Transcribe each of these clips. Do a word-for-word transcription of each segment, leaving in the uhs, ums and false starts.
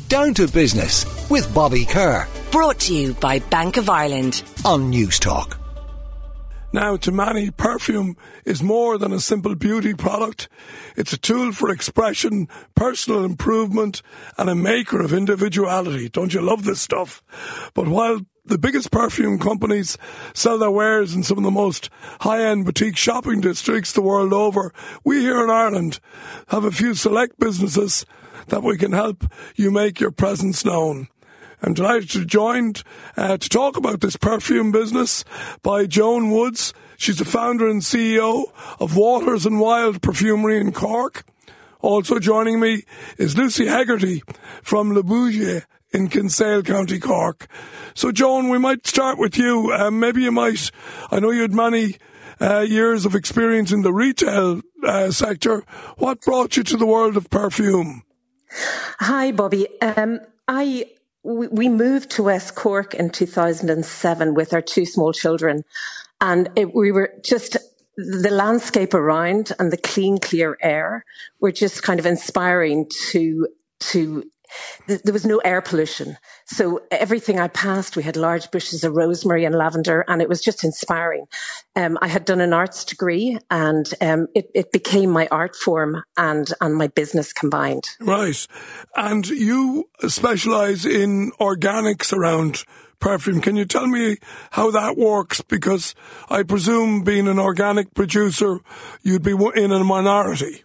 Down to Business with Bobby Kerr. Brought to you by Bank of Ireland on News Talk. Now, to many, perfume is more than a simple beauty product. It's a tool for expression, personal improvement, and a maker of individuality. Don't you love this stuff? But while the biggest perfume companies sell their wares in some of the most high-end boutique shopping districts the world over, we here in Ireland have a few select businesses that we can help you make your presence known. I'm delighted to be joined uh, to talk about this perfume business by Joan Woods. She's the founder and C E O of Waters and Wild Perfumery in Cork. Also joining me is Lucy Hegarty from Le Bougier in Kinsale, County Cork. So, Joan, we might start with you. Um, maybe you might, I know you had many uh, years of experience in the retail uh, sector. What brought you to the world of perfume? Hi, Bobby. Um, I... We moved to West Cork in two thousand seven with our two small children, and it, we were just, the landscape around and the clean, clear air were just kind of inspiring to, to, there was no air pollution. So everything I passed, we had large bushes of rosemary and lavender, and it was just inspiring. Um, I had done an arts degree, and um, it, it became my art form and, and my business combined. Right. And you specialise in organics around perfume. Can you tell me how that works? Because I presume being an organic producer, you'd be in a minority.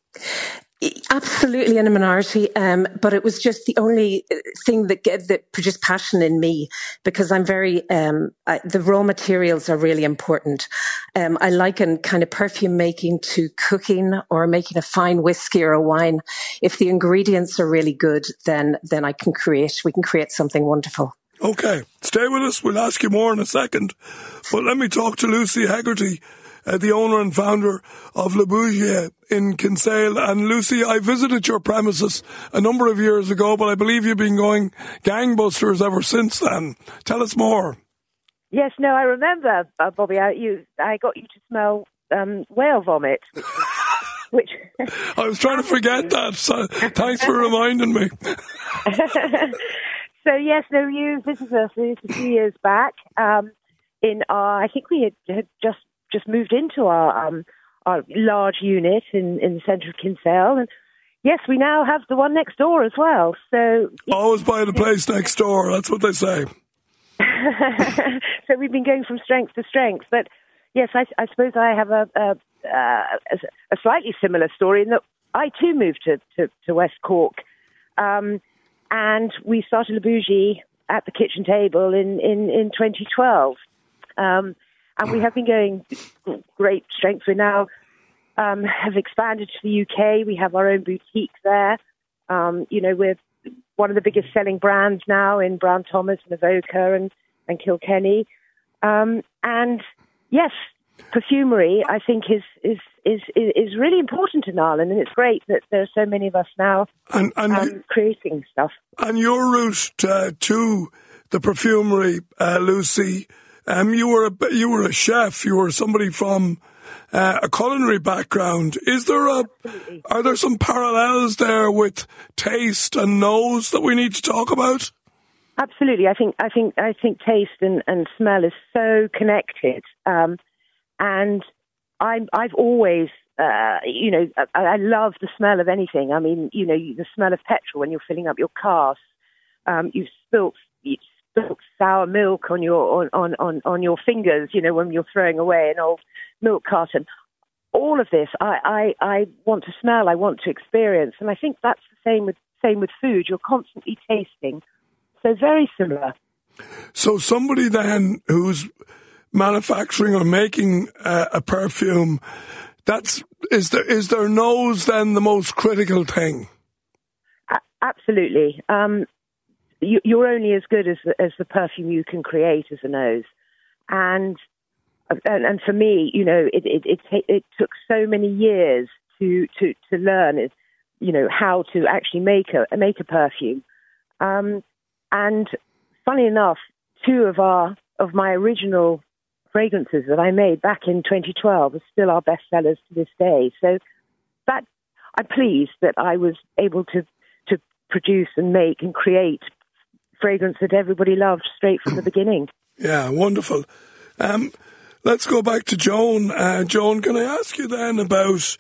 Absolutely in a minority, um, but it was just the only thing that that produced passion in me, because I'm very, um, I, the raw materials are really important. Um, I liken kind of perfume making to cooking or making a fine whiskey or a wine. If the ingredients are really good, then then I can create, we can create something wonderful. Okay, stay with us. We'll ask you more in a second. But let me talk to Lucy Hegarty, Uh, the owner and founder of Le Bougier in Kinsale. And Lucy, I visited your premises a number of years ago, but I believe you've been going gangbusters ever since then. Tell us more. Yes, no, I remember, uh, Bobby. I, you, I got you to smell um, whale vomit, which, which I was trying to forget that. So thanks for reminding me. So yes, no, you visited us a few years back. Um, in our, I think we had, had just. just moved into our um, our large unit in, in the centre of Kinsale. And yes, we now have the one next door as well. So always buy the place next door. That's what they say. So we've been going from strength to strength. But yes, I, I suppose I have a, a, a slightly similar story in that I too moved to, to, to West Cork. Um, and we started Le Bougier at the kitchen table in, in, in twenty twelve. Um And we have been going great strength. We now um, have expanded to the U K. We have our own boutique there. Um, you know, we're one of the biggest selling brands now in Brown Thomas and Avoca and, and Kilkenny. Um, and yes, perfumery, I think, is, is is is really important in Ireland. And it's great that there are so many of us now and, and um, you, creating stuff. And your route uh, to the perfumery, uh, Lucy, Um, you were a you were a chef. You were somebody from uh, a culinary background. Is there a Absolutely. Are there some parallels there with taste and nose that we need to talk about? Absolutely. I think I think I think taste and, and smell is so connected. Um, and I'm I've always uh, you know I, I love the smell of anything. I mean, you know, the smell of petrol when you're filling up your car. Um, you've spilt. You've sour milk on your on, on, on your fingers, you know, when you're throwing away an old milk carton. All of this, I, I, I want to smell, I want to experience, and I think that's the same with same with food. You're constantly tasting, so very similar. So somebody then who's manufacturing or making uh, a perfume, that's is there is their nose then the most critical thing? A- absolutely. Um, You're only as good as the, as the perfume you can create as a nose, and and, and for me, you know, it it, it it took so many years to to to learn, it, you know, how to actually make a make a perfume. Um, and funny enough, two of our of my original fragrances that I made back in twenty twelve are still our best sellers to this day. So that I'm pleased that I was able to. produce and make and create fragrance that everybody loved straight from the beginning. Yeah, wonderful. Um, let's go back to Joan. Uh, Joan, can I ask you then about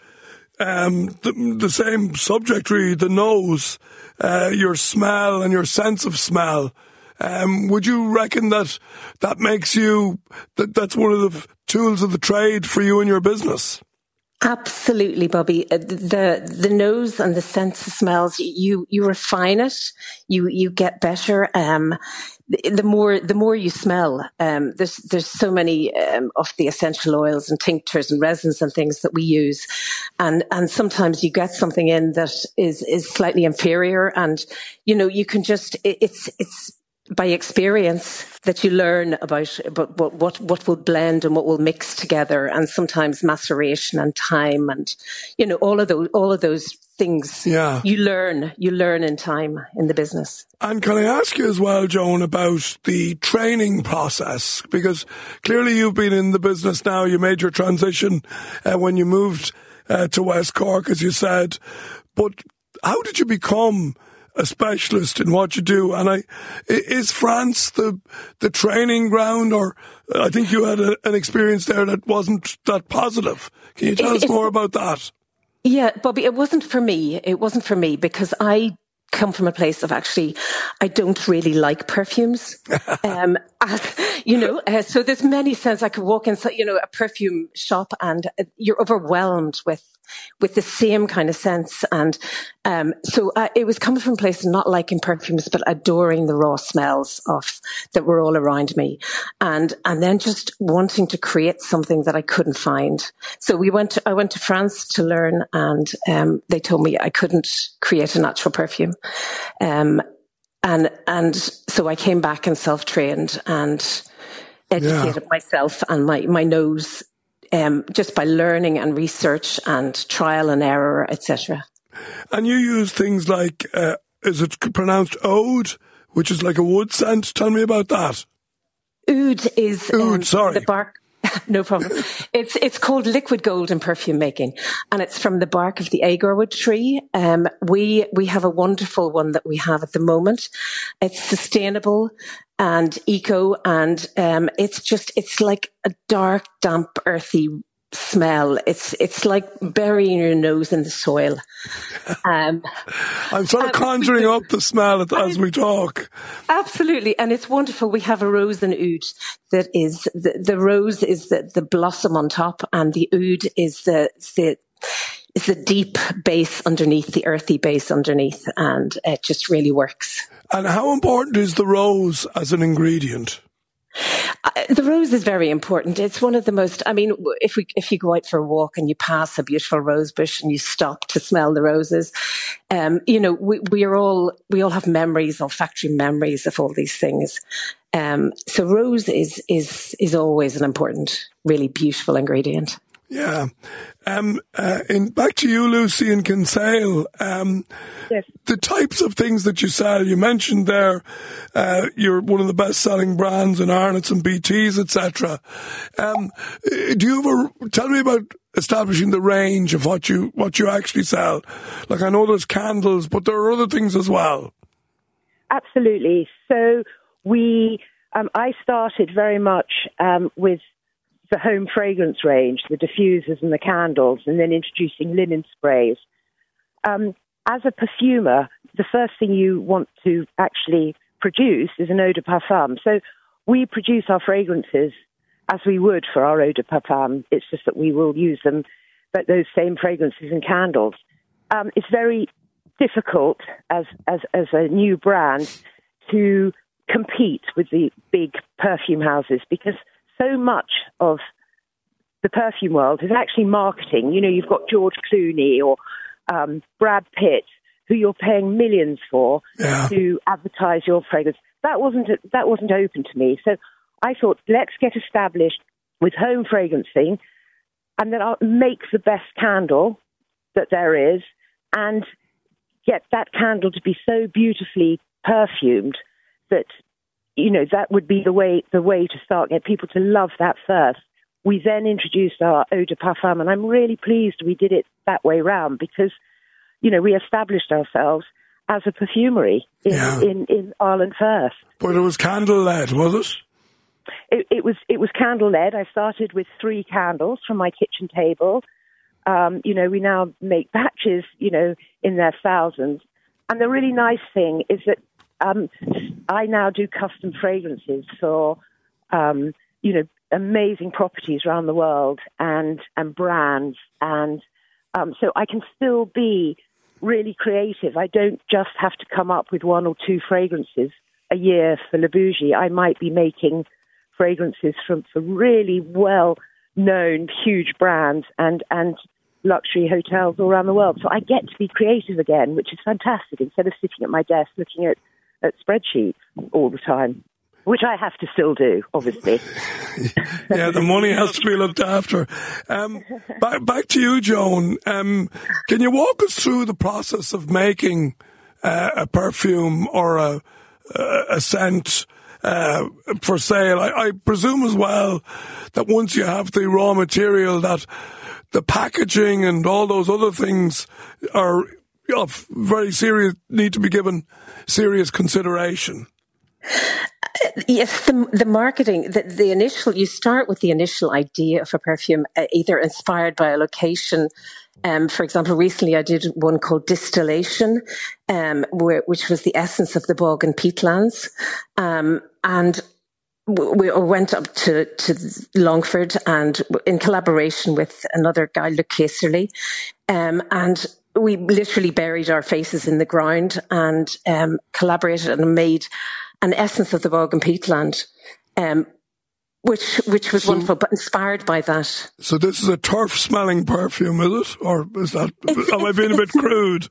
um, the, the same subject, really, the nose, uh, your smell and your sense of smell? Um, would you reckon that that makes you, that that's one of the tools of the trade for you in your business? Absolutely, Bobby. The the nose and the sense of smells, you you refine it, you you get better. Um, the more the more you smell, um, there's there's so many um, of the essential oils and tinctures and resins and things that we use, and and sometimes you get something in that is is slightly inferior, and you know you can just it, it's it's. by experience that you learn about, about what, what, what will blend and what will mix together, and sometimes maceration and time and, you know, all of those, all of those things yeah. you learn, you learn in time in the business. And can I ask you as well, Joan, about the training process? Because clearly you've been in the business now, you made your transition uh, when you moved uh, to West Cork, as you said, but how did you become a specialist in what you do? And I, is France the the training ground, or I think you had a, an experience there that wasn't that positive. Can you tell us more about that? Yeah, Bobby, it wasn't for me. It wasn't for me because I come from a place of actually, I don't really like perfumes. um, and, you know, uh, so there's many sense I could walk inside, you know, a perfume shop and uh, you're overwhelmed with with the same kind of sense. And um, so uh, it was coming from a place of not liking perfumes, but adoring the raw smells of that were all around me. And and then just wanting to create something that I couldn't find. So we went to, I went to France to learn, and um, they told me I couldn't create a natural perfume. Um, and and so I came back and self-trained and educated yeah. myself and my, my nose Um, just by learning and research and trial and error, et cetera. And you use things like, uh, is it pronounced oud, which is like a wood scent? Tell me about that. Oud is Oud, um, sorry. the bark. No problem. It's it's called liquid gold in perfume making, and it's from the bark of the agarwood tree. Um, we we have a wonderful one that we have at the moment. It's sustainable and eco, and um, it's just it's like a dark, damp, earthy smell. It's it's like burying your nose in the soil. Um, I'm sort of conjuring up the smell as we talk. Absolutely, and it's wonderful. We have a rose and oud that is the, the rose is the, the blossom on top, and the oud is the the is the deep base underneath, the earthy base underneath, and it just really works. And how important is the rose as an ingredient? Uh, the rose is very important. It's one of the most, I mean, if we, if you go out for a walk and you pass a beautiful rose bush and you stop to smell the roses, um, you know, we, we are all, we all have memories, olfactory memories of all these things. Um, so rose is, is, is always an important, really beautiful ingredient. Yeah. Um, uh, in, back to you, Lucy, in Kinsale. Um, yes. The types of things that you sell, you mentioned there, uh, you're one of the best-selling brands in Arnott's and B T's, et cetera. Um, do you ever, tell me about establishing the range of what you, what you actually sell? Like, I know there's candles, but there are other things as well. Absolutely. So we, um, I started very much um, with the home fragrance range, the diffusers and the candles, and then introducing linen sprays. Um, as a perfumer, the first thing you want to actually produce is an eau de parfum. So we produce our fragrances as we would for our eau de parfum. It's just that we will use them, but those same fragrances and candles. Um, it's very difficult as, as, as a new brand to compete with the big perfume houses because so much of the perfume world is actually marketing. You know, you've got George Clooney or um, Brad Pitt, who you're paying millions for yeah. to advertise your fragrance. That wasn't that wasn't open to me. So I thought, let's get established with home fragrancing, and then I'll make the best candle that there is, and get that candle to be so beautifully perfumed that, you know, that would be the way the way to start, get people to love that first. We then introduced our eau de parfum, and I'm really pleased we did it that way round because, you know, we established ourselves as a perfumery in, yeah. in, in Ireland first. But it was candle-led, was it? It, it was it was candle-led. I started with three candles from my kitchen table. Um, you know, we now make batches, you know, in their thousands. And the really nice thing is that um, I now do custom fragrances for, um, you know, amazing properties around the world and, and brands. And um, so I can still be really creative. I don't just have to come up with one or two fragrances a year for Le Bougie. I might be making fragrances from for really well-known, huge brands and, and luxury hotels all around the world. So I get to be creative again, which is fantastic, instead of sitting at my desk looking at, at spreadsheets all the time, which I have to still do, obviously. Yeah, the money has to be looked after. Um, back, back to you, Joan. Um, can you walk us through the process of making uh, a perfume or a, a scent Uh, for sale? I, I presume as well that once you have the raw material, that the packaging and all those other things are of very serious, need to be given serious consideration. Uh, yes, the, the marketing, the, the initial, you start with the initial idea of a perfume, uh, either inspired by a location. Um, for example, recently I did one called Distillation, um, where, which was the essence of the bog and peatlands. Um, and we went up to, to Longford and in collaboration with another guy, Luc Kayserly, um, and we literally buried our faces in the ground and um, collaborated and made an essence of the bog and peatland, um, Which which was so, wonderful, but inspired by that. So this is a turf-smelling perfume, is it? Or is that, it's, am I being a bit crude?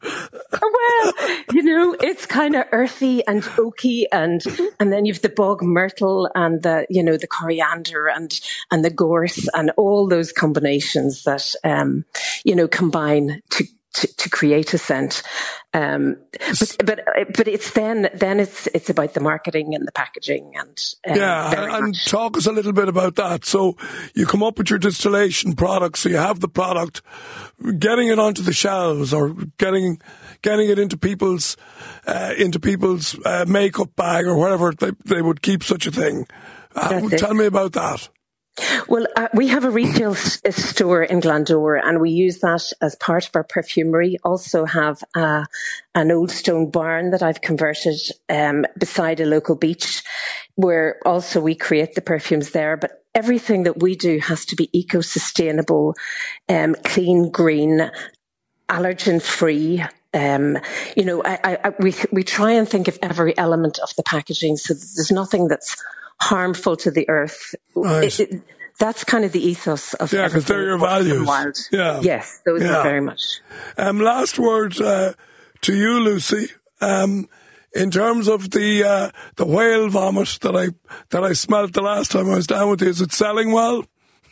Well, you know, it's kind of earthy and oaky, and and then you've the bog myrtle and the, you know, the coriander and, and the gorse and all those combinations that, um, you know, combine to To, to create a scent, um, but but but it's then then it's it's about the marketing and the packaging and um, yeah, and much. Talk us a little bit about that. So you come up with your distillation product, so you have the product, getting it onto the shelves or getting getting it into people's uh, into people's uh, makeup bag or wherever they they would keep such a thing. Uh, tell me about that. Well, uh, we have a retail s- store in Glandore, and we use that as part of our perfumery. Also have uh, an old stone barn that I've converted um, beside a local beach, where also we create the perfumes there. But everything that we do has to be eco-sustainable, um, clean, green, allergen-free. Um, you know, I, I, we we try and think of every element of the packaging, so that there's nothing that's harmful to the earth. Right. It, it, that's kind of the ethos of yeah, because they're your values. Wild. Yeah, yes, those yeah. are very much. Um, last word uh, to you, Lucy. Um, in terms of the uh, the whale vomit that I that I smelled the last time I was down with you, is it selling well?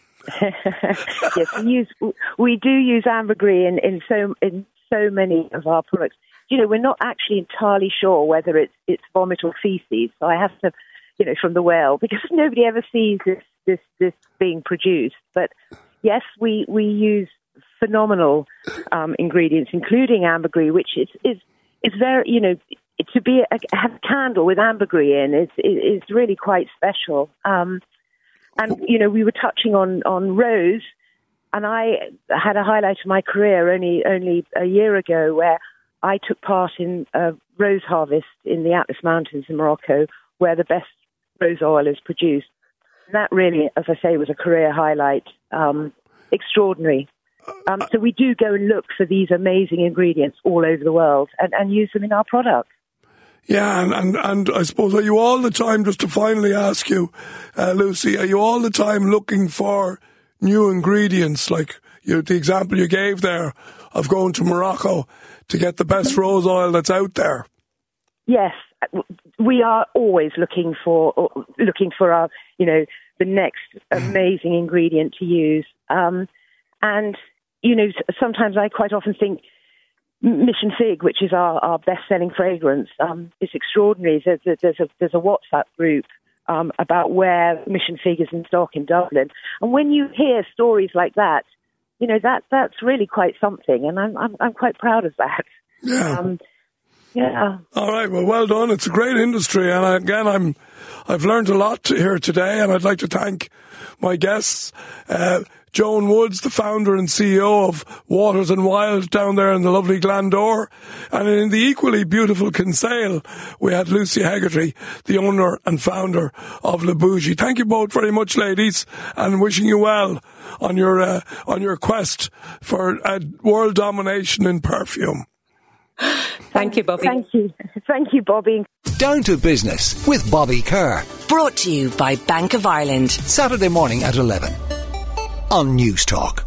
Yes, we use we do use ambergris in, in so in so many of our products. You know, we're not actually entirely sure whether it's it's vomit or feces, so I have to. You know, from the whale, because nobody ever sees this, this, this being produced. But yes, we, we use phenomenal um, ingredients, including ambergris, which is, is, is very, you know, to be a, have a candle with ambergris in is, is, is really quite special. Um, and, you know, we were touching on, on rose, and I had a highlight of my career only, only a year ago where I took part in a rose harvest in the Atlas Mountains in Morocco, where the best rose oil is produced. And that really, as I say, was a career highlight. Um, extraordinary. Um, so we do go and look for these amazing ingredients all over the world and, and use them in our products. Yeah, and, and, and I suppose, are you all the time, just to finally ask you, uh, Lucy, are you all the time looking for new ingredients? Like you, the example you gave there of going to Morocco to get the best rose oil that's out there. Yes. We are always looking for looking for our, you know, the next amazing ingredient to use. Um, and, you know, sometimes I quite often think Mission Fig, which is our, our best-selling fragrance, um, is extraordinary. There's a, there's a, there's a WhatsApp group um, about where Mission Fig is in stock in Dublin. And when you hear stories like that, you know, that that's really quite something. And I'm I'm, I'm quite proud of that. Yeah. Um, Yeah. All right. Well, well done. It's a great industry. And I, again, I'm, I've learned a lot here today, and I'd like to thank my guests, uh, Joan Woods, the founder and C E O of Waters and Wild down there in the lovely Glandore. And in the equally beautiful Kinsale, we had Lucy Hegarty, the owner and founder of Le Bougie. Thank you both very much, ladies, and wishing you well on your uh, on your quest for uh, world domination in perfume. Thank you, Bobby. Thank you. Thank you, Bobby. Down to Business with Bobby Kerr. Brought to you by Bank of Ireland. Saturday morning at eleven on News Talk.